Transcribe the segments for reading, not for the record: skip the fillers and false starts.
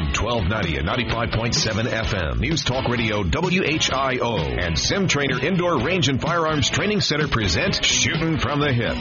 AM 1290 and 95.7 FM. News Talk Radio WHIO and Sim Trainer Indoor Range and Firearms Training Center present Shooting from the Hip.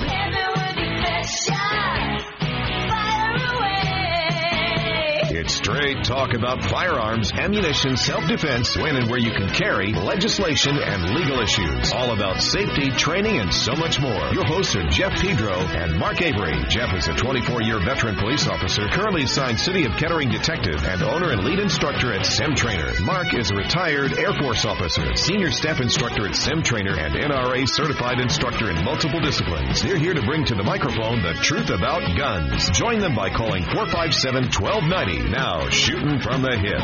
It's straight talk about firearms, ammunition, self-defense, when and where you can carry, legislation, and legal issues. All about safety, training, and so much more. Your hosts are Jeff Pedro and Mark Avery. Jeff is a 24-year veteran police officer, currently assigned City of Kettering detective, and owner and lead instructor at Sim Trainer. Mark is a retired Air Force officer, senior staff instructor at Sim Trainer, and NRA certified instructor in multiple disciplines. They're here to bring to the microphone the truth about guns. Join them by calling 457-1290. Now, Shooting from the Hip.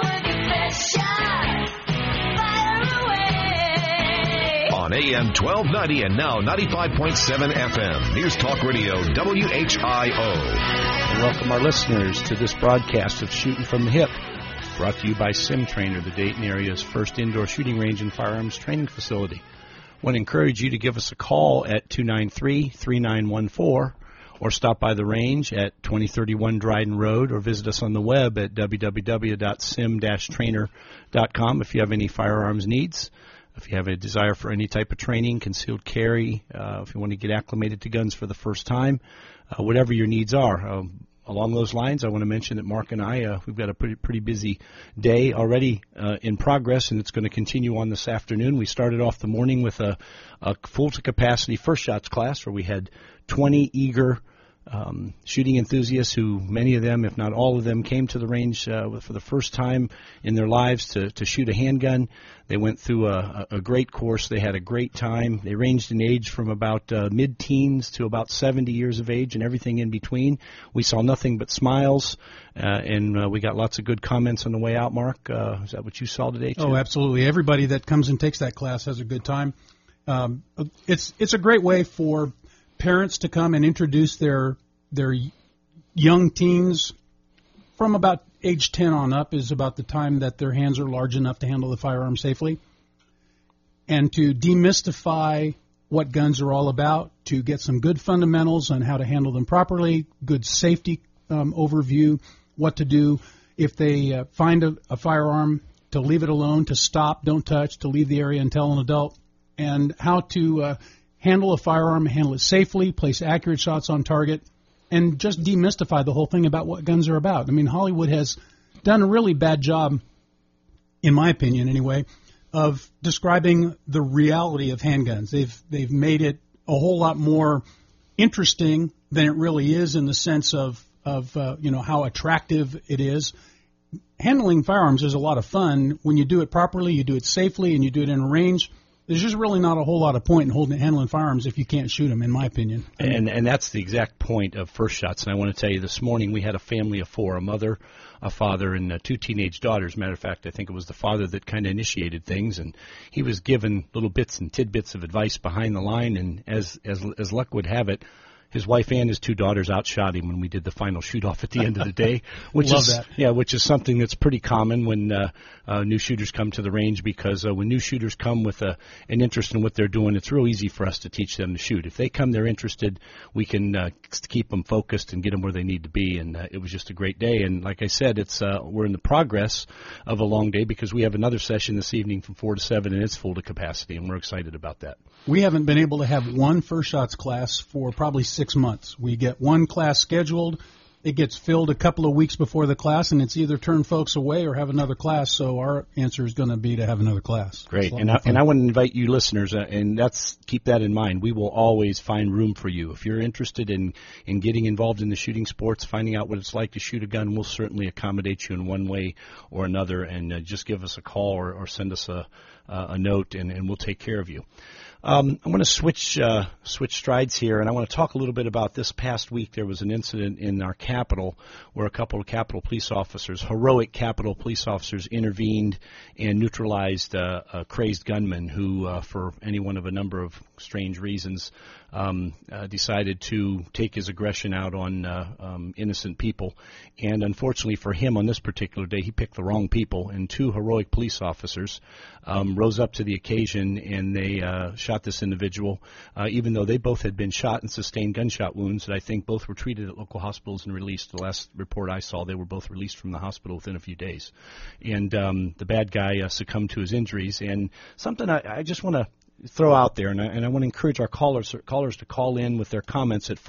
On AM 1290 and now 95.7 FM. News Talk Radio WHIO. Welcome our listeners to this broadcast of Shooting from the Hip, brought to you by Sim Trainer, the Dayton area's first indoor shooting range and firearms training facility. I want to encourage you to give us a call at 293-3914 or stop by the range at 2031 Dryden Road or visit us on the web at www.sim-trainer.com if you have any firearms needs. If you have a desire for any type of training, concealed carry, if you want to get acclimated to guns for the first time, whatever your needs are. Along those lines, I want to mention that Mark and I, we've got a pretty busy day already in progress, and it's going to continue on this afternoon. We started off the morning with a full-to-capacity first shots class where we had 20 eager shooting enthusiasts who, many of them, if not all of them, came to the range for the first time in their lives to shoot a handgun. They went through a great course. They had a great time. They ranged in age from about mid-teens to about 70 years of age and everything in between. We saw nothing but smiles, and we got lots of good comments on the way out, Mark. Is that what you saw today, too? Oh, absolutely. Everybody that comes and takes that class has a good time. It's a great way for parents to come and introduce their young teens from about age 10 on up is about the time that their hands are large enough to handle the firearm safely, and to demystify what guns are all about, to get some good fundamentals on how to handle them properly, good safety overview, what to do if they find a firearm, to leave it alone, to stop, don't touch, to leave the area and tell an adult, and how to handle a firearm, handle it safely, place accurate shots on target, and just demystify the whole thing about what guns are about. I mean, Hollywood has done a really bad job, in my opinion anyway, of describing the reality of handguns. They've made it a whole lot more interesting than it really is, in the sense of how attractive it is. Handling firearms is a lot of fun when you do it properly, you do it safely, and you do it in a range. There's just really not a whole lot of point in handling firearms if you can't shoot them, in my opinion. And that's the exact point of first shots. And I want to tell you, this morning we had a family of four, a mother, a father, and two teenage daughters. Matter of fact, I think it was the father that kind of initiated things, and he was given little bits and tidbits of advice behind the line. And as luck would have it, his wife and his two daughters outshot him when we did the final shoot-off at the end of the day, which is something that's pretty common when new shooters come to the range, because when new shooters come with an interest in what they're doing, it's real easy for us to teach them to shoot. If they come, they're interested, we can keep them focused and get them where they need to be, and it was just a great day. And like I said, we're in the progress of a long day, because we have another session this evening from 4 to 7, and it's full to capacity, and we're excited about that. We haven't been able to have one first shots class for probably 6 months. We get one class scheduled. It gets filled a couple of weeks before the class, and it's either turn folks away or have another class. So our answer is going to be to have another class. Great. And I want to invite you listeners, and keep that in mind. We will always find room for you. If you're interested in getting involved in the shooting sports, finding out what it's like to shoot a gun, we'll certainly accommodate you in one way or another. And just give us a call or send us a note, and we'll take care of you. I'm going to switch strides here, and I want to talk a little bit about this past week. There was an incident in our Capitol where a couple of Capitol police officers, heroic Capitol police officers, intervened and neutralized a crazed gunman who, for any one of a number of strange reasons, decided to take his aggression out on innocent people. And unfortunately for him, on this particular day, he picked the wrong people, and two heroic police officers rose up to the occasion, and they shot this individual, even though they both had been shot and sustained gunshot wounds that I think both were treated at local hospitals and released. The last report I saw, they were both released from the hospital within a few days. And the bad guy succumbed to his injuries. And something I just want to throw out there, and I want to encourage our callers to call in with their comments at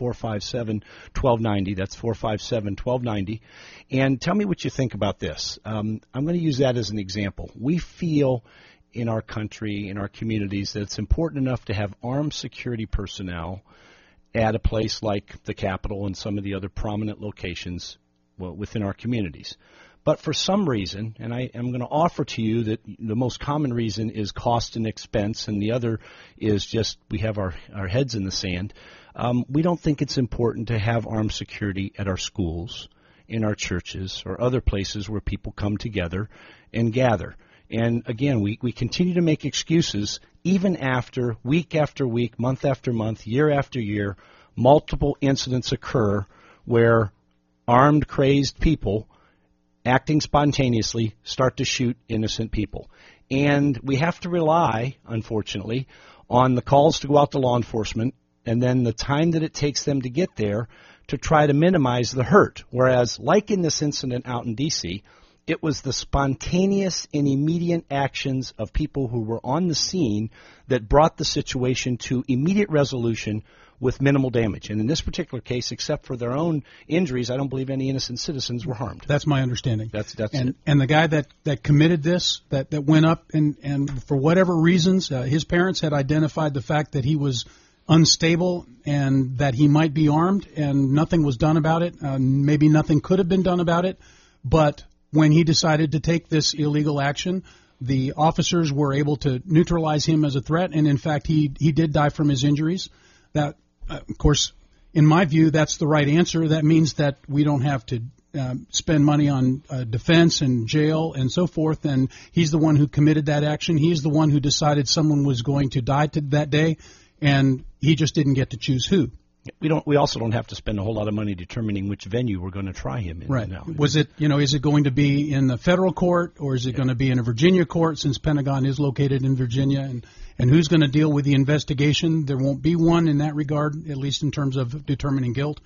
457-1290. That's 457-1290. And tell me what you think about this. I'm going to use that as an example. We feel in our country, in our communities, that it's important enough to have armed security personnel at a place like the Capitol and some of the other prominent locations within our communities. But for some reason, and I am going to offer to you that the most common reason is cost and expense, and the other is just we have our heads in the sand. We don't think it's important to have armed security at our schools, in our churches, or other places where people come together and gather. And again, we continue to make excuses even after week, month after month, year after year, multiple incidents occur where armed, crazed people acting spontaneously start to shoot innocent people. And we have to rely, unfortunately, on the calls to go out to law enforcement and then the time that it takes them to get there to try to minimize the hurt. Whereas, like in this incident out in D.C., it was the spontaneous and immediate actions of people who were on the scene that brought the situation to immediate resolution with minimal damage. And in this particular case, except for their own injuries, I don't believe any innocent citizens were harmed. That's my understanding. That's and, it. And the guy that committed this, that went up, and for whatever reasons, his parents had identified the fact that he was unstable and that he might be armed, and nothing was done about it. Maybe nothing could have been done about it. But when he decided to take this illegal action, the officers were able to neutralize him as a threat, and in fact, he did die from his injuries. That, of course, in my view, that's the right answer. That means that we don't have to spend money on defense and jail and so forth, and he's the one who committed that action. He's the one who decided someone was going to die that day, and he just didn't get to choose who. We also don't have to spend a whole lot of money determining which venue we're going to try him in. Right. Now. Was it, is it going to be in the federal court, or is it going to be in a Virginia court, since Pentagon is located in Virginia? And who's going to deal with the investigation? There won't be one in that regard, at least in terms of determining guilt.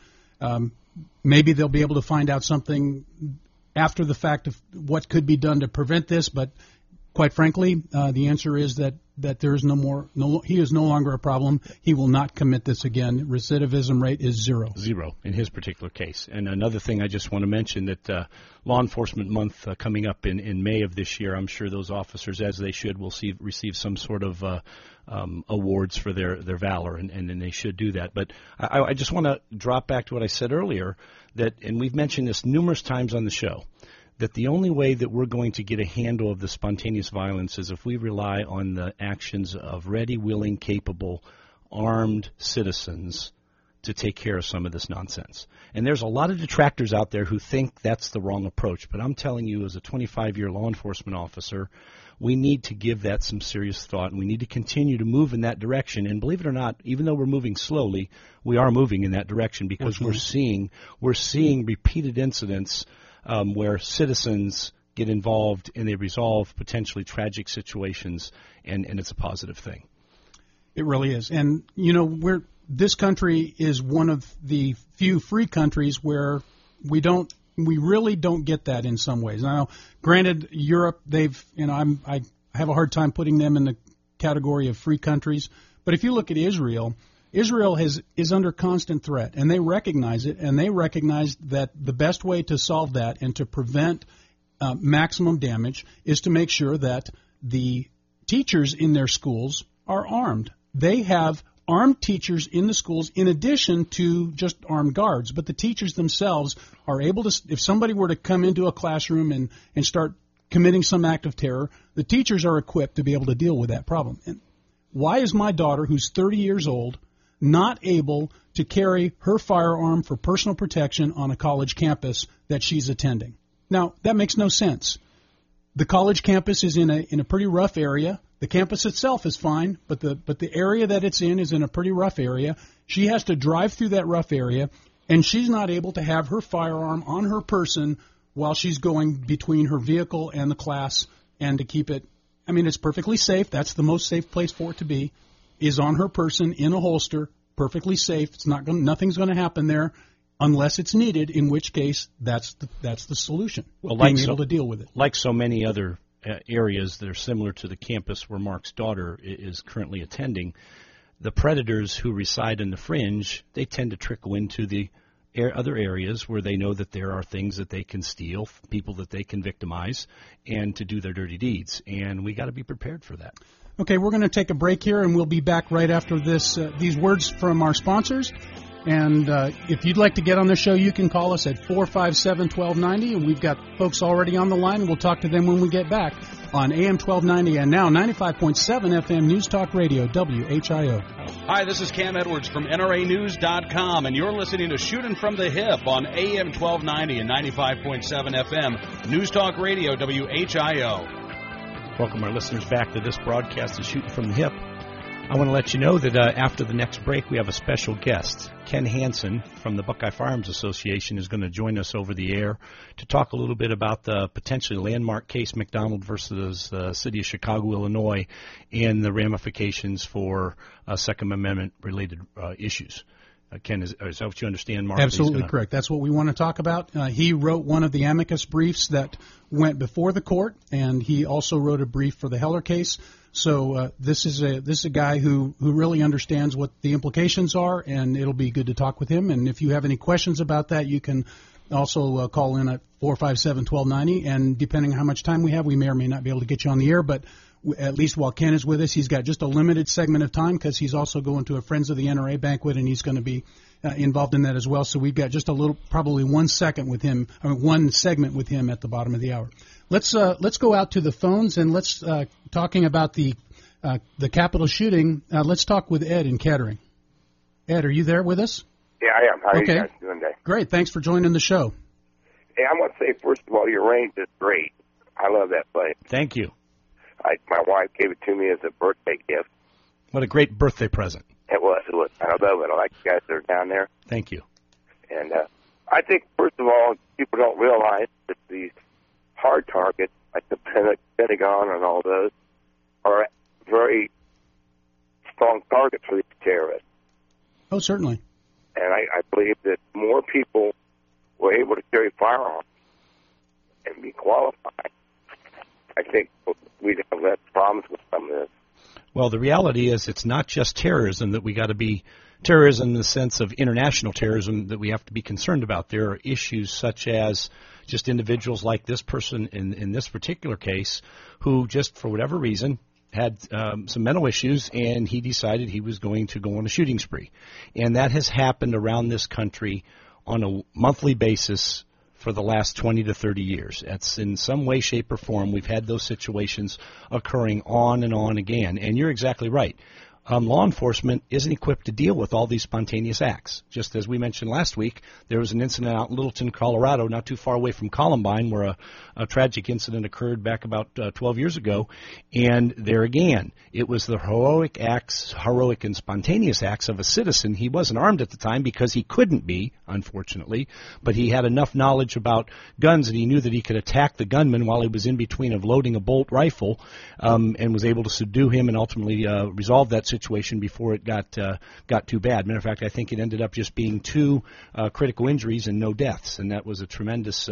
Maybe they'll be able to find out something after the fact of what could be done to prevent this, but quite frankly, the answer is that there is he is no longer a problem. He will not commit this again. Recidivism rate is zero. Zero in his particular case. And another thing I just want to mention, that Law Enforcement Month coming up in May of this year, I'm sure those officers, as they should, will receive some sort of awards for their valor, and they should do that. But I just want to drop back to what I said earlier, and we've mentioned this numerous times on the show, that the only way that we're going to get a handle of the spontaneous violence is if we rely on the actions of ready, willing, capable, armed citizens to take care of some of this nonsense. And there's a lot of detractors out there who think that's the wrong approach. But I'm telling you, as a 25-year law enforcement officer, we need to give that some serious thought, and we need to continue to move in that direction. And believe it or not, even though we're moving slowly, we are moving in that direction, because we're seeing repeated incidents where citizens get involved and they resolve potentially tragic situations, and it's a positive thing. It really is. And, this country is one of the few free countries where we really don't get that in some ways. Now, granted, Europe, I have a hard time putting them in the category of free countries, but if you look at Israel is under constant threat, and they recognize it, and they recognize that the best way to solve that and to prevent maximum damage is to make sure that the teachers in their schools are armed. They have armed teachers in the schools in addition to just armed guards, but the teachers themselves are able to, if somebody were to come into a classroom and start committing some act of terror, the teachers are equipped to be able to deal with that problem. And why is my daughter, who's 30 years old, not able to carry her firearm for personal protection on a college campus that she's attending? Now, that makes no sense. The college campus is in a pretty rough area. The campus itself is fine, but the area that it's in is in a pretty rough area. She has to drive through that rough area, and she's not able to have her firearm on her person while she's going between her vehicle and the class, and to keep it, I mean, it's perfectly safe. That's the most safe place for it to be, is on her person in a holster, perfectly safe. It's not going, nothing's going to happen there unless it's needed, in which case that's the solution, well, being able to deal with it. Like so many other areas that are similar to the campus where Mark's daughter is currently attending, the predators who reside in the fringe, they tend to trickle into the other areas where they know that there are things that they can steal, people that they can victimize, and to do their dirty deeds. And we got to be prepared for that. Okay, we're going to take a break here, and we'll be back right after this. These words from our sponsors. And if you'd like to get on the show, you can call us at 457-1290, and we've got folks already on the line. We'll talk to them when we get back on AM 1290 and now 95.7 FM News Talk Radio, WHIO. Hi, this is Cam Edwards from NRAnews.com, and you're listening to Shooting from the Hip on AM 1290 and 95.7 FM News Talk Radio, WHIO. Welcome our listeners back to this broadcast of Shooting from the Hip. I want to let you know that after the next break, we have a special guest. Ken Hansen from the Buckeye Firearms Association is going to join us over the air to talk a little bit about the potentially landmark case McDonald versus the city of Chicago, Illinois, and the ramifications for Second Amendment-related issues. Ken, is that what you understand, Mark? Absolutely correct. That's what we want to talk about. He wrote one of the amicus briefs that went before the court, and he also wrote a brief for the Heller case. So this is a guy who really understands what the implications are, and it'll be good to talk with him. And if you have any questions about that, you can also call in at 457-1290. And depending on how much time we have, we may or may not be able to get you on the air. But at least while Ken is with us, he's got just a limited segment of time because he's also going to a Friends of the NRA banquet, and he's going to be involved in that as well. So we've got just a little, probably 1 second with him, one segment with him at the bottom of the hour. Let's go out to the phones, and let's talking about the Capitol shooting. Let's talk with Ed in Kettering. Ed, are you there with us? Yeah, I am. How are Okay. you guys doing today? Great. Thanks for joining the show. Hey, I want to say, first of all, your range is great. I love that place. Thank you. My wife gave it to me as a birthday gift. What a great birthday present. It was. I love it. I like you guys that are down there. Thank you. And I think, first of all, people don't realize that these hard targets, like the Pentagon and all those, are very strong targets for these terrorists. Oh, certainly. And I believe that more people were able to carry firearms and be qualified, I think we'd have less problems with some of this. Well, the reality is it's not just terrorism that we got to be terrorism in the sense of international terrorism that we have to be concerned about. There are issues such as just individuals like this person in this particular case who just for whatever reason had some mental issues, and he decided he was going to go on a shooting spree. And that has happened around this country on a monthly basis for the last 20 to 30 years. That's in some way, shape, or form. We've had those situations occurring on and on again. And you're exactly right. Law enforcement isn't equipped to deal with all these spontaneous acts. Just as we mentioned last week, there was an incident out in Littleton, Colorado, not too far away from Columbine, where a tragic incident occurred back about 12 years ago. And there again, it was the heroic and spontaneous acts of a citizen. He wasn't armed at the time because he couldn't be, unfortunately, but he had enough knowledge about guns and he knew that he could attack the gunman while he was in between of loading a bolt rifle, and was able to subdue him and ultimately resolve that situation before it got too bad. Matter of fact, I think it ended up just being 2 critical injuries and no deaths, and that was a tremendous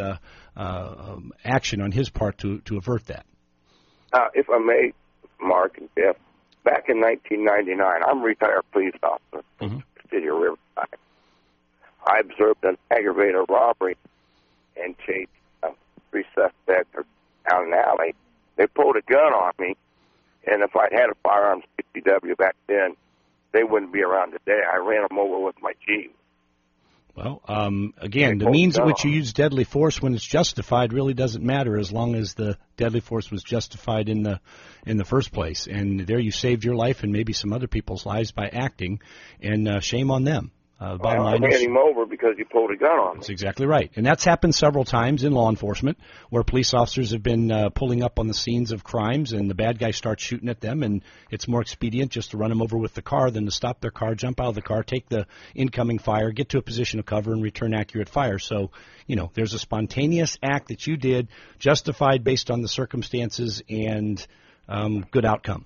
action on his part to avert that. If I may, Mark and Jeff, back in 1999, I'm a retired police officer in the city of Riverside. I observed an aggravated robbery and chased 3 suspects down an alley. They pulled a gun on me, and if I'd had a firearms CCW back then, they wouldn't be around today. I ran them over with my Jeep. Well, again, the means in which you use deadly force when it's justified really doesn't matter as long as the deadly force was justified in the first place. And there you saved your life and maybe some other people's lives by acting, and shame on them. Bottom line I is, ran him over because he pulled a gun on me. that's exactly right. And that's happened several times in law enforcement where police officers have been pulling up on the scenes of crimes and the bad guy starts shooting at them, and it's more expedient just to run them over with the car than to stop their car, jump out of the car, take the incoming fire, get to a position of cover, and return accurate fire. So, there's a spontaneous act that you did, justified based on the circumstances, and good outcome.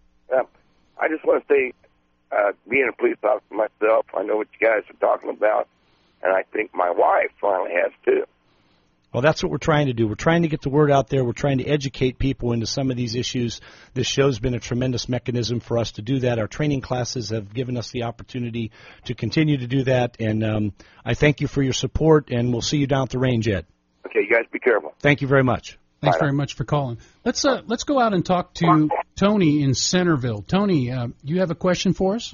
I just want to say, being a police officer myself, I know what you guys are talking about, and I think my wife finally has too. Well, that's what we're trying to do. We're trying to get the word out there. We're trying to educate people into some of these issues. This show's been a tremendous mechanism for us to do that. Our training classes have given us the opportunity to continue to do that, and I thank you for your support, and we'll see you down at the range, Ed. Okay, you guys be careful. Thank you very much. Thanks very much for calling. Let's go out and talk to Tony in Centerville. Tony, you have a question for us?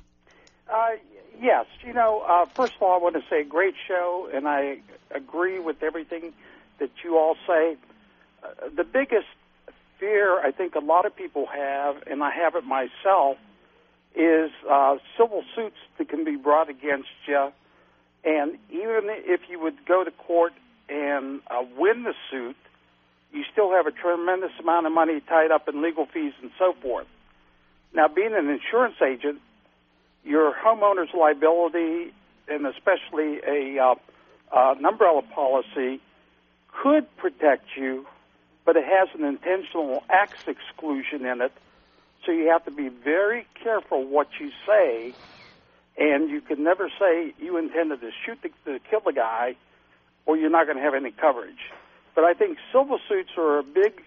Yes. First of all, I want to say great show, and I agree with everything that you all say. The biggest fear I think a lot of people have, and I have it myself, is civil suits that can be brought against you. And even if you would go to court and win the suit, you still have a tremendous amount of money tied up in legal fees and so forth. Now, being an insurance agent, your homeowner's liability, and especially an umbrella policy, could protect you, but it has an intentional acts exclusion in it, so you have to be very careful what you say, and you can never say you intended to kill the guy, or you're not going to have any coverage. But I think civil suits are a big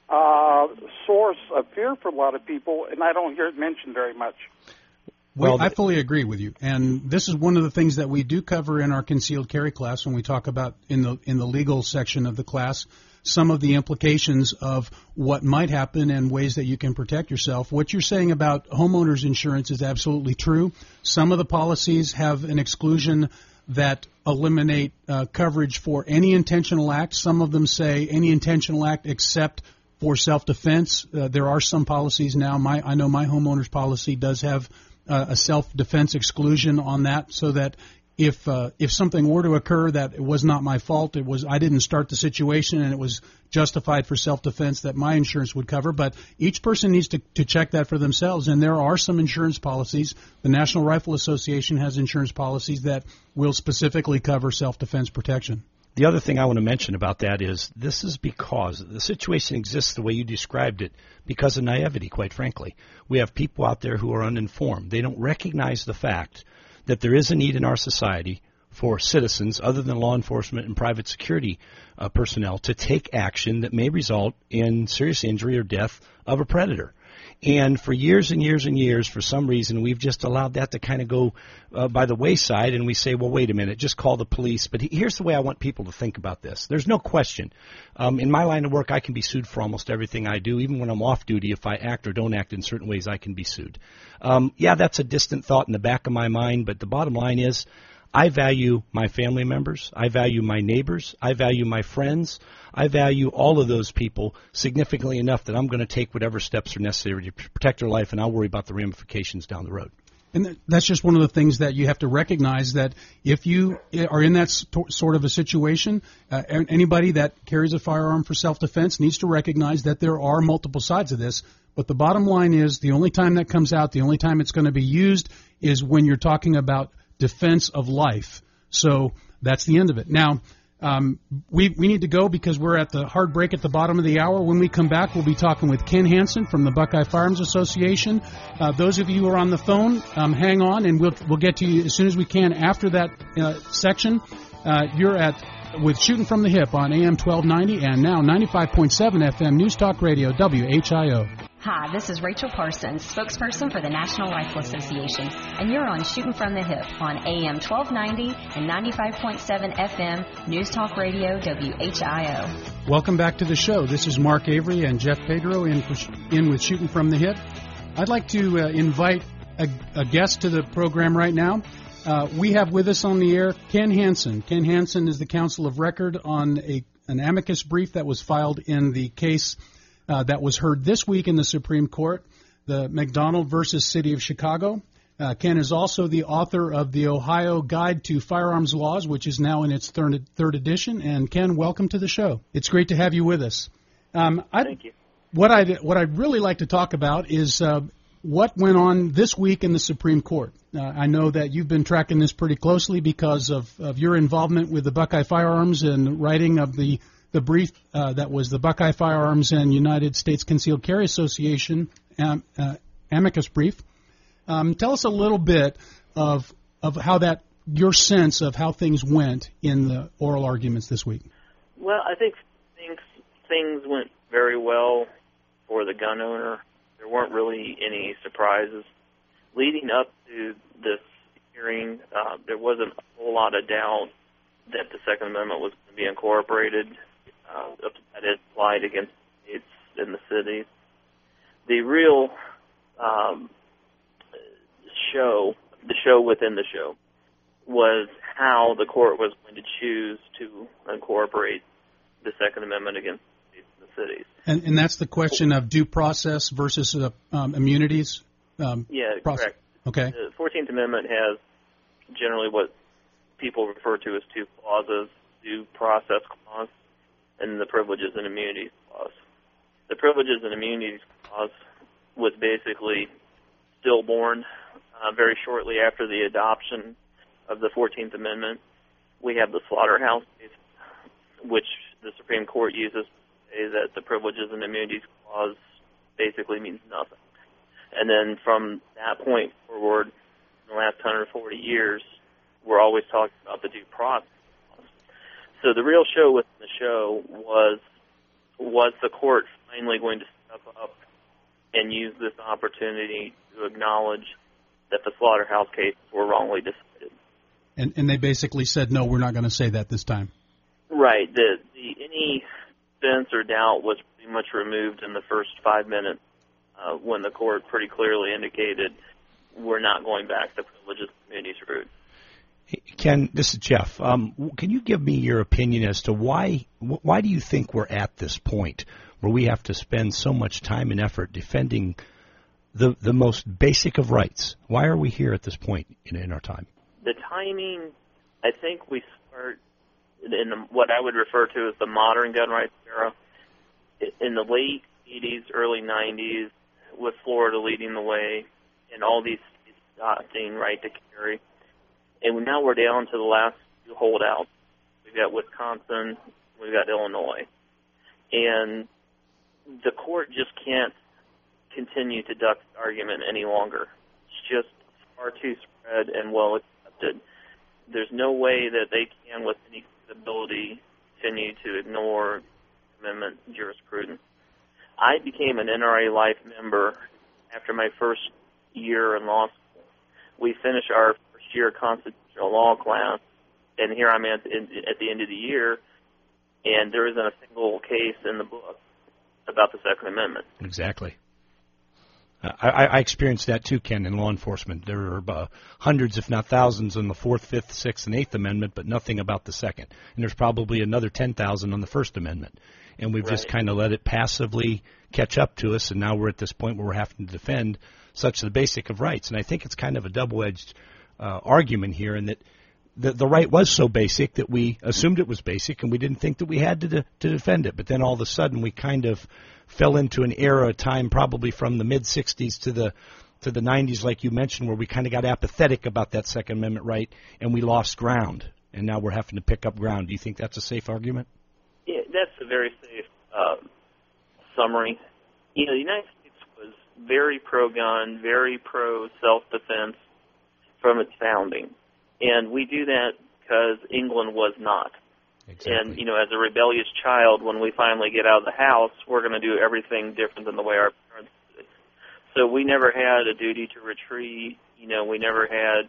source of fear for a lot of people, and I don't hear it mentioned very much. Well, I fully agree with you, and this is one of the things that we do cover in our concealed carry class when we talk about in the legal section of the class some of the implications of what might happen and ways that you can protect yourself. What you're saying about homeowners insurance is absolutely true. Some of the policies have an exclusion that eliminate coverage for any intentional act. Some of them say any intentional act except for self-defense. There are some policies now. I know my homeowner's policy does have a self-defense exclusion on that, so that if something were to occur that it was not my fault, I didn't start the situation and it was justified for self-defense, that my insurance would cover. But each person needs to check that for themselves, and there are some insurance policies. The National Rifle Association has insurance policies that will specifically cover self-defense protection. The other thing I want to mention about that is this is because the situation exists the way you described it because of naivety, quite frankly. We have people out there who are uninformed. They don't recognize the fact that there is a need in our society for citizens, other than law enforcement and private security personnel, to take action that may result in serious injury or death of a predator. And for years and years and years, for some reason, we've just allowed that to kind of go by the wayside, and we say, well, wait a minute, just call the police. But here's the way I want people to think about this. There's no question. In my line of work, I can be sued for almost everything I do. Even when I'm off duty, if I act or don't act in certain ways, I can be sued. Yeah, that's a distant thought in the back of my mind, but the bottom line is I value my family members. I value my neighbors. I value my friends. I value all of those people significantly enough that I'm going to take whatever steps are necessary to protect their life, and I'll worry about the ramifications down the road. And that's just one of the things that you have to recognize, that if you are in that sort of a situation, anybody that carries a firearm for self-defense needs to recognize that there are multiple sides of this. But the bottom line is the only time that comes out, the only time it's going to be used is when you're talking about defense of life. So that's the end of it. Now, we need to go because we're at the hard break at the bottom of the hour. When we come back, we'll be talking with Ken Hansen from the Buckeye Firearms Association. Those of you who are on the phone, hang on, and we'll get to you as soon as we can after that section. You're with Shooting from the Hip on AM 1290 and now 95.7 FM News Talk Radio, WHIO. Hi, this is Rachel Parsons, spokesperson for the National Rifle Association, and you're on Shooting from the Hip on AM 1290 and 95.7 FM News Talk Radio, WHIO. Welcome back to the show. This is Mark Avery and Jeff Pedro in with Shooting from the Hip. I'd like to invite a guest to the program right now. We have with us on the air Ken Hansen. Ken Hansen is the counsel of record on an amicus brief that was filed in the case that was heard this week in the Supreme Court, the McDonald versus City of Chicago. Ken is also the author of the Ohio Guide to Firearms Laws, which is now in its third edition. And Ken, welcome to the show. It's great to have you with us. Thank you. What I'd really like to talk about is what went on this week in the Supreme Court. I know that you've been tracking this pretty closely because of your involvement with the Buckeye Firearms and writing of the brief that was the Buckeye Firearms and United States Concealed Carry Association amicus brief. Tell us a little bit of how your sense of how things went in the oral arguments this week. Well, I think things went very well for the gun owner. There weren't really any surprises. Leading up to this hearing, there wasn't a whole lot of doubt that the Second Amendment was going to be incorporated, that it applied against states and the cities. The real the show within the show, was how the court was going to choose to incorporate the Second Amendment against the states and the cities. And that's the question of due process versus immunities? Correct. Okay. The 14th Amendment has generally what people refer to as two clauses, due process clause and the privileges and immunities clause. The privileges and immunities clause was basically stillborn very shortly after the adoption of the 14th Amendment. We have the Slaughterhouse case, which the Supreme Court uses to say that the privileges and immunities clause basically means nothing. And then from that point forward, in the last 140 years, we're always talking about the due process clause. So the real show within the show was the court finally going to step up and use this opportunity to acknowledge that the Slaughterhouse cases were wrongly decided. And they basically said, no, we're not going to say that this time. Right. Any sense or doubt was pretty much removed in the first 5 minutes when the court pretty clearly indicated we're not going back the privileges and immunities route. Ken, this is Jeff. Can you give me your opinion as to why do you think we're at this point where we have to spend so much time and effort defending the most basic of rights? Why are we here at this point in our time? The timing, I think we start in what I would refer to as the modern gun rights era. In the late 80s, early 90s, with Florida leading the way and all these states adopting right to carry. And now we're down to the last few holdouts. We've got Wisconsin, we've got Illinois. And the court just can't continue to duck the argument any longer. It's just far too spread and well accepted. There's no way that they can, with any credibility, continue to ignore amendment jurisprudence. I became an NRA Life member after my first year in law school. We finished our first year constitutional law class, and here I'm at the end of the year, and there isn't a single case in the book about the Second Amendment. Exactly. I experienced that too, Ken, in law enforcement. There are hundreds, if not thousands, on the 4th, 5th, 6th, and 8th Amendment, but nothing about the Second. And there's probably another 10,000 on the First Amendment. And we've just kind of let it passively catch up to us, and now we're at this point where we're having to defend such the basic of rights. And I think it's kind of a double-edged argument here, in that the right was so basic that we assumed it was basic, and we didn't think that we had to defend it. But then all of a sudden we kind of fell into an era of time, probably from the mid-'60s to the 90s, like you mentioned, where we kind of got apathetic about that Second Amendment right, and we lost ground. And now we're having to pick up ground. Do you think that's a safe argument? Yeah, that's a very safe summary. You know, the United States was very pro-gun, very pro-self-defense from its founding. And we do that because England was not. Exactly. And, you know, as a rebellious child, when we finally get out of the house, we're going to do everything different than the way our parents did. So we never had a duty to retreat. You know, we never had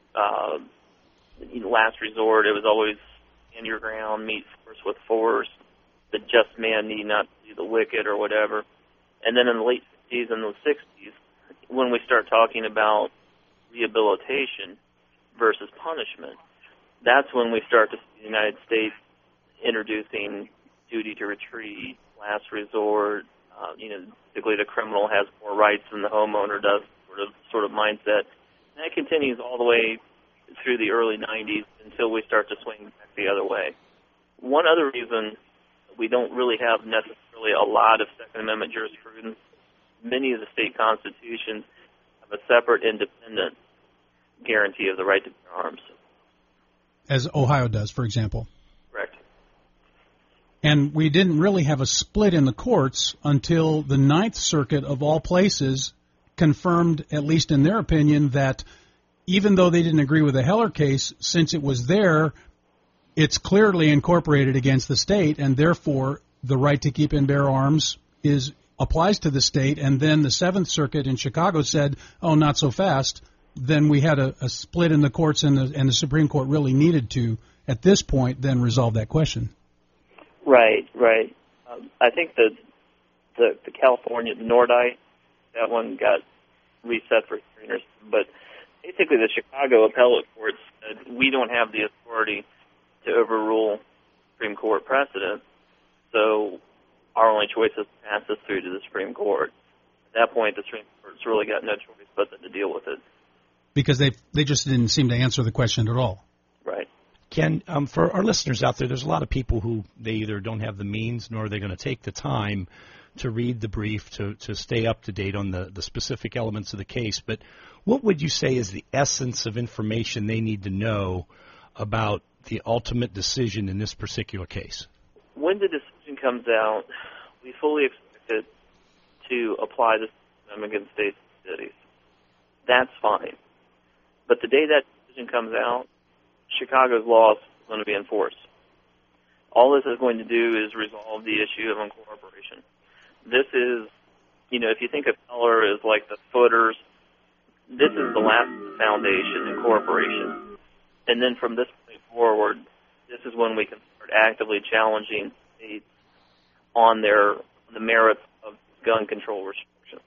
last resort. It was always stand your ground, meet force with force. The just man need not do the wicked or whatever. And then in the late 50s and the 60s, when we start talking about rehabilitation versus punishment, that's when we start to see the United States introducing duty to retreat, last resort. Particularly the criminal has more rights than the homeowner does, sort of mindset. And that continues all the way through the early 90s until we start to swing back the other way. One other reason we don't really have necessarily a lot of Second Amendment jurisprudence, many of the state constitutions have a separate, independent guarantee of the right to bear arms. As Ohio does, for example. Correct. And we didn't really have a split in the courts until the Ninth Circuit, of all places, confirmed, at least in their opinion, that even though they didn't agree with the Heller case, since it was there, it's clearly incorporated against the state, and therefore the right to keep and bear arms applies to the state. And then the Seventh Circuit in Chicago said, oh, not so fast. Then we had a split in the courts, and the Supreme Court really needed to, at this point, then resolve that question. Right. I think the California Nordite, that one got reset for hearings, but basically the Chicago appellate court said we don't have the authority to overrule Supreme Court precedent, so our only choice is to pass this through to the Supreme Court. At that point, the Supreme Court's really got no choice but to deal with it. Because they just didn't seem to answer the question at all. Right. Ken, for our listeners out there, there's a lot of people who they either don't have the means nor are they going to take the time to read the brief, to stay up to date on the specific elements of the case. But what would you say is the essence of information they need to know about the ultimate decision in this particular case? When the decision comes out, we fully expect it to apply the system against states and cities. That's fine. But the day that decision comes out, Chicago's law is going to be enforced. All this is going to do is resolve the issue of incorporation. This is, if you think of Heller as like the footers, this is the last foundation, incorporation. And then from this point forward, this is when we can start actively challenging states on the merits of gun control restrictions.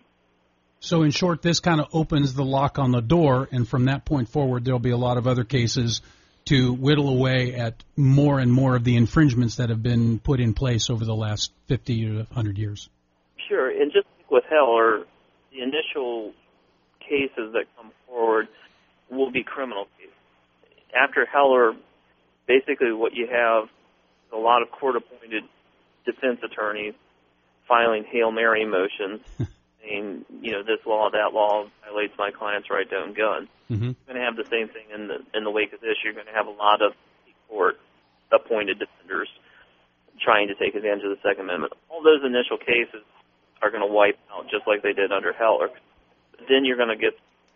So in short, this kind of opens the lock on the door, and from that point forward, there'll be a lot of other cases to whittle away at more and more of the infringements that have been put in place over the last 50 to 100 years. Sure, and just like with Heller, the initial cases that come forward will be criminal cases. After Heller, basically what you have is a lot of court-appointed defense attorneys filing Hail Mary motions saying, this law, that law violates my client's right to own guns. Mm-hmm. You're going to have the same thing in the wake of this. You're going to have a lot of court-appointed defenders trying to take advantage of the Second Amendment. All those initial cases are going to wipe out just like they did under Heller. Then you're going to get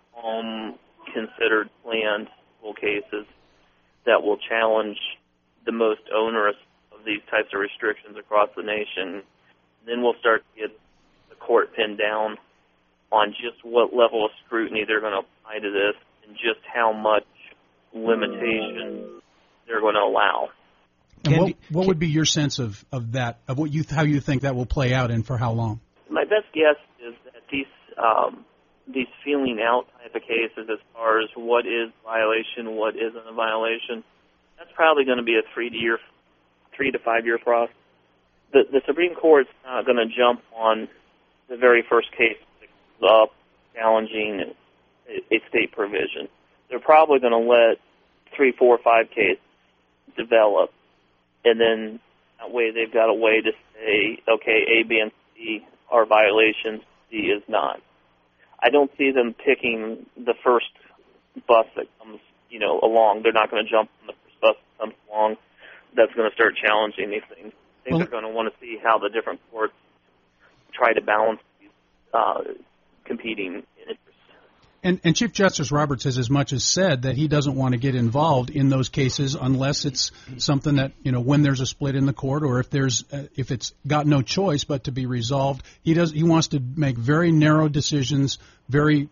considered planned cases that will challenge the most onerous of these types of restrictions across the nation. Then we'll start to get the court pinned down on just what level of scrutiny they're going to apply to this and just how much limitation they're going to allow. And what would be your sense of that, of how you think that will play out and for how long? My best guess is that these feeling out type of cases as far as what is violation, what isn't a violation, that's probably going to be a 3 to 5 year process. The Supreme Court's not going to jump on the very first case that comes up challenging a state provision. They're probably going to let 3, 4, 5 cases develop, and then that way they've got a way to say, okay, A, B, and C are violations, C is not. I don't see them picking the first bus that comes, along. They're not going to jump on the first bus that comes along that's going to start challenging these things. I think they're going to want to see how the different courts try to balance these competing interests. And Chief Justice Roberts has as much as said that he doesn't want to get involved in those cases unless it's something that, when there's a split in the court or if it's got no choice but to be resolved. He wants to make very narrow decisions, very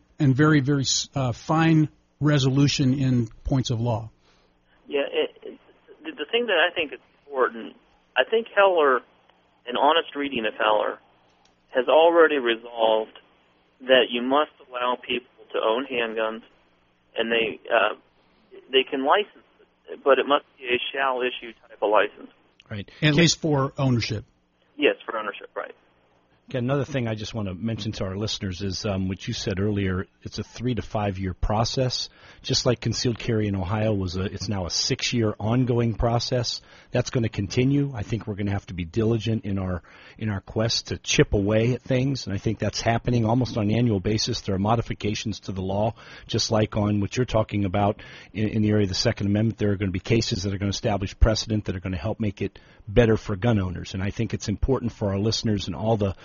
fine resolution in points of law. Yeah, the thing that I think is important, I think Heller, an honest reading of Heller, has already resolved that you must allow people to own handguns, and they can license it, but it must be a shall issue type of license. Right. At least for ownership. Yes, for ownership, right. Okay, another thing I just want to mention to our listeners is what you said earlier. It's a 3 to 5 year process, just like concealed carry in Ohio it's now a 6-year ongoing process. That's going to continue. I think we're going to have to be diligent in our quest to chip away at things, and I think that's happening almost on an annual basis. There are modifications to the law, just like on what you're talking about in the area of the Second Amendment. There are going to be cases that are going to establish precedent that are going to help make it better for gun owners, and I think it's important for our listeners and all the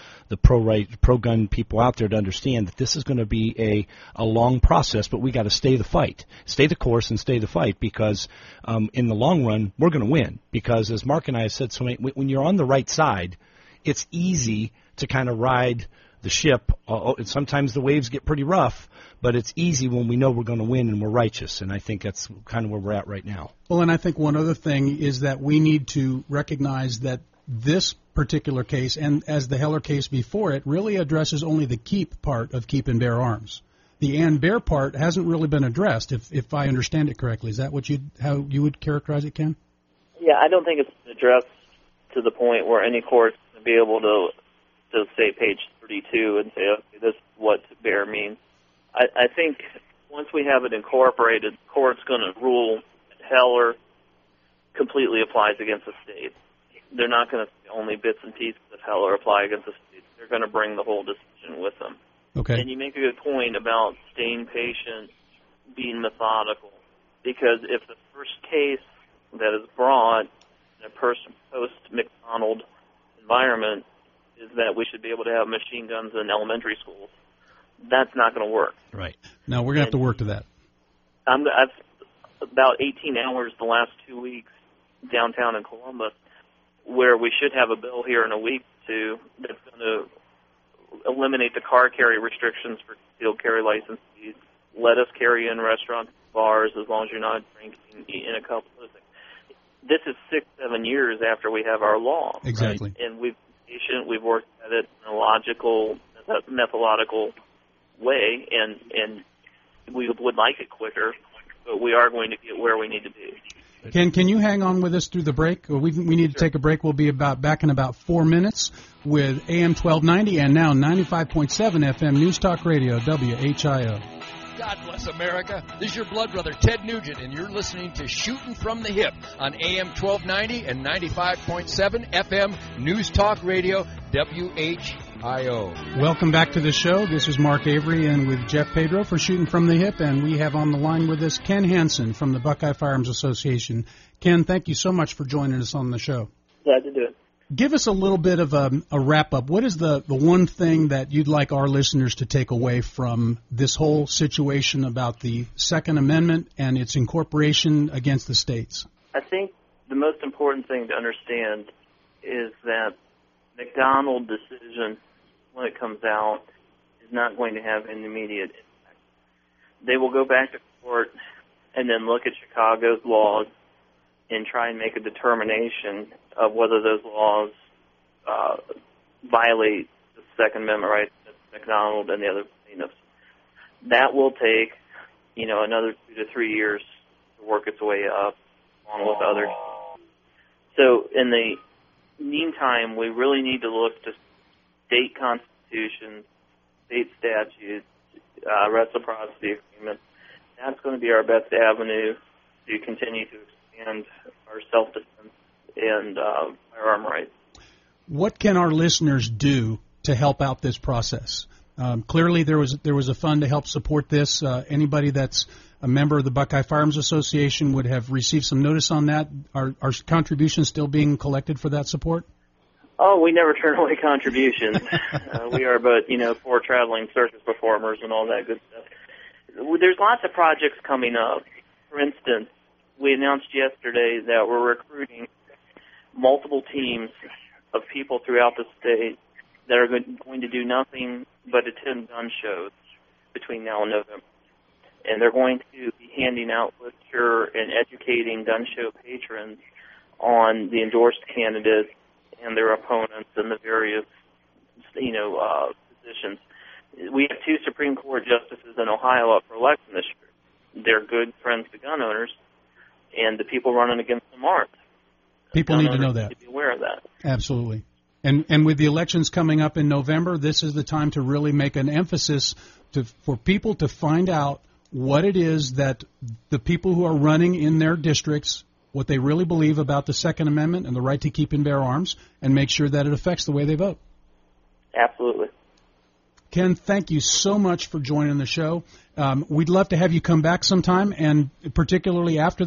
pro-gun people out there to understand that this is going to be a long process, but we got to stay the fight, stay the course, and stay the fight, because in the long run we're going to win. Because as Mark and I have said so many, when you're on the right side, it's easy to kind of ride the ship. Sometimes the waves get pretty rough, but it's easy when we know we're going to win and we're righteous, and I think that's kind of where we're at right now. Well, and I think one other thing is that we need to recognize that this particular case, and as the Heller case before it, really addresses only the keep part of keep and bear arms. The and bear part hasn't really been addressed, if I understand it correctly. Is that how you would characterize it, Ken? Yeah, I don't think it's addressed to the point where any court's going to be able to say page 32 and say, okay, this is what bear means. I think once we have it incorporated, the court's going to rule that Heller completely applies against the state. They're not going to say only bits and pieces of Heller apply against the state. They're going to bring the whole decision with them. Okay. And you make a good point about staying patient, being methodical, because if the first case that is brought in a post-McDonald environment is that we should be able to have machine guns in elementary schools, that's not going to work. Right. Now, we're going to have to work to that. I've about 18 hours the last 2 weeks downtown in Columbus, where we should have a bill here in a week or two that's going to eliminate the car carry restrictions for concealed carry licensees, let us carry in restaurants, bars, as long as you're not drinking, in a couple of things. This is 6-7 years after we have our law. Exactly. Right? And we've been patient, we've worked at it in a logical, methodological way, and we would like it quicker, but we are going to get where we need to be. Ken, can you hang on with us through the break? We need to take a break. We'll be back in about 4 minutes with AM 1290 and now 95.7 FM News Talk Radio, WHIO. God bless America. This is your blood brother, Ted Nugent, and you're listening to Shooting from the Hip on AM 1290 and 95.7 FM News Talk Radio, WHIO. Welcome back to the show. This is Mark Avery and with Jeff Pedro for Shooting from the Hip, and we have on the line with us Ken Hansen from the Buckeye Firearms Association. Ken, thank you so much for joining us on the show. Glad to do it. Give us a little bit of a wrap-up. What is the one thing that you'd like our listeners to take away from this whole situation about the Second Amendment and its incorporation against the states? I think the most important thing to understand is that McDonald decision, when it comes out, is not going to have an immediate impact. They will go back to court and then look at Chicago's laws and try and make a determination of whether those laws violate the Second Amendment rights of McDonald and the other plaintiffs. That will take, another 2 to 3 years to work its way up, along with others. So in the meantime, we really need to look to state constitutions, state statutes, reciprocity agreements. That's going to be our best avenue to continue to expand our self-defense and firearm rights. What can our listeners do to help out this process? Clearly, there was a fund to help support this. Anybody that's a member of the Buckeye Firearms Association would have received some notice on that. Are contributions still being collected for that support? Oh, we never turn away contributions. We are but, poor traveling circus performers and all that good stuff. There's lots of projects coming up. For instance, we announced yesterday that we're recruiting multiple teams of people throughout the state that are going to do nothing but attend gun shows between now and November. And they're going to be handing out literature and educating gun show patrons on the endorsed candidates and their opponents and the various, positions. We have 2 Supreme Court justices in Ohio up for election this year. They're good friends to gun owners, and the people running against them aren't. People need to know that. Need to be aware of that. Absolutely. And with the elections coming up in November, this is the time to really make an emphasis for people to find out what it is that the people who are running in their districts, what they really believe about the Second Amendment and the right to keep and bear arms, and make sure that it affects the way they vote. Absolutely. Ken, thank you so much for joining the show. We'd love to have you come back sometime, and particularly after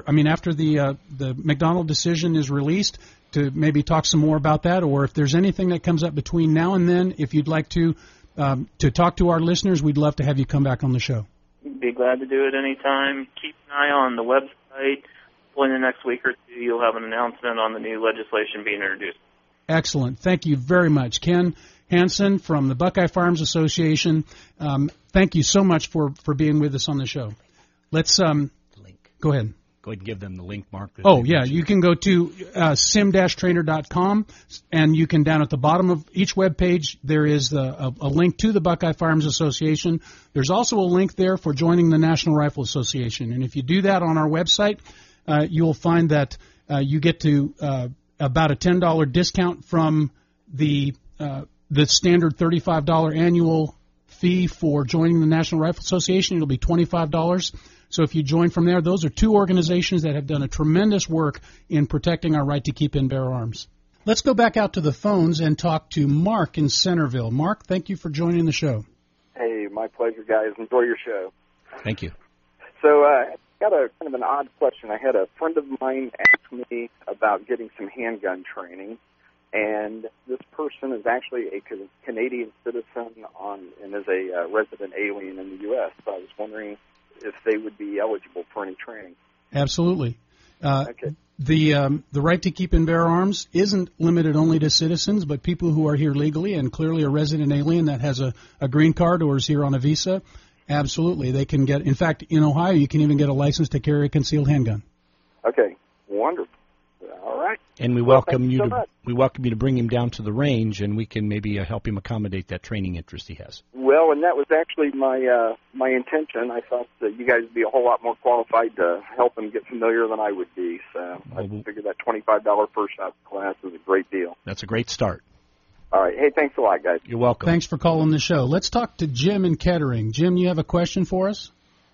the McDonald decision is released, to maybe talk some more about that, or if there's anything that comes up between now and then, if you'd like to talk to our listeners, we'd love to have you come back on the show. Be glad to do it anytime. Keep an eye on the website. In the next week or two, you'll have an announcement on the new legislation being introduced. Excellent. Thank you very much. Ken Hansen from the Buckeye Farms Association, thank you so much for being with us on the show. Let's link. Go ahead. Go ahead and give them the link, Mark. You can go to sim-trainer.com, and you can, down at the bottom of each web page, there is a link to the Buckeye Farms Association. There's also a link there for joining the National Rifle Association. And if you do that on our website, you'll find that you get to about a $10 discount from the standard $35 annual fee for joining the National Rifle Association. It'll be $25. So if you join from there, those are two organizations that have done a tremendous work in protecting our right to keep and bear arms. Let's go back out to the phones and talk to Mark in Centerville. Mark, thank you for joining the show. Hey, my pleasure, guys. Enjoy your show. Thank you. So I got a kind of an odd question. I had a friend of mine ask me about getting some handgun training, and this person is actually a Canadian citizen and is a resident alien in the U.S. So I was wondering if they would be eligible for any training. Absolutely. Okay. The right to keep and bear arms isn't limited only to citizens, but people who are here legally, and clearly a resident alien that has a green card or is here on a visa. Absolutely, they can get. In fact, in Ohio, you can even get a license to carry a concealed handgun. Okay, wonderful. All right. And we welcome you to bring him down to the range, and we can maybe help him accommodate that training interest he has. Well, and that was actually my intention. I thought that you guys would be a whole lot more qualified to help him get familiar than I would be. So I figured that $25 first shot class is a great deal. That's a great start. All right. Hey, thanks a lot, guys. You're welcome. Thanks for calling the show. Let's talk to Jim in Kettering. Jim, you have a question for us?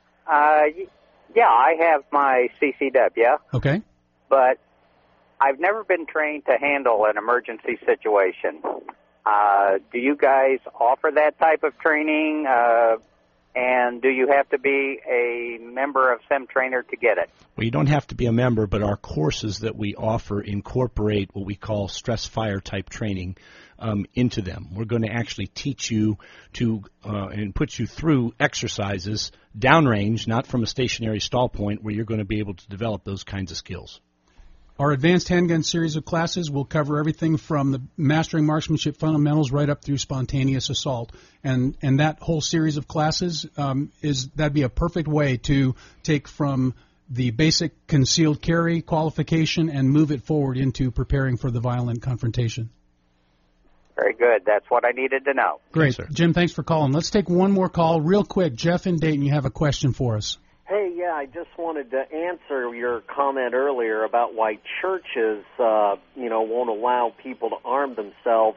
Yeah, I have my CCW. Okay. But I've never been trained to handle an emergency situation. Do you guys offer that type of training? And do you have to be a member of SimTrainer to get it? Well, you don't have to be a member, but our courses that we offer incorporate what we call stress fire type training into them. We're going to actually teach you to and put you through exercises downrange, not from a stationary stall point, where you're going to be able to develop those kinds of skills. Our advanced handgun series of classes will cover everything from the mastering marksmanship fundamentals right up through spontaneous assault. And that whole series of classes that'd be a perfect way to take from the basic concealed carry qualification and move it forward into preparing for the violent confrontation. Very good. That's what I needed to know. Great. Yes, Jim, thanks for calling. Let's take one more call real quick. Jeff in Dayton, you have a question for us. Hey, yeah, I just wanted to answer your comment earlier about why churches, won't allow people to arm themselves.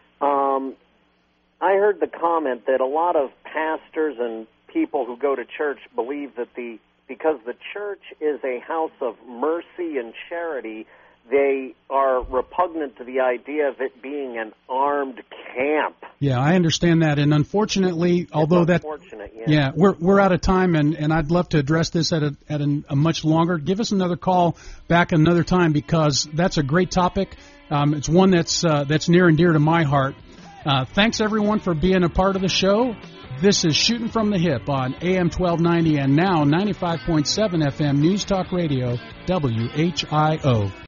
I heard the comment that a lot of pastors and people who go to church believe that because the church is a house of mercy and charity, they are repugnant to the idea of it being an armed camp. Yeah, I understand that, and unfortunately, we're out of time, and I'd love to address this at a much longer. Give us another call back another time, because that's a great topic. It's one that's near and dear to my heart. Thanks everyone for being a part of the show. This is Shooting from the Hip on AM 1290 and now 95.7 FM News Talk Radio, WHIO.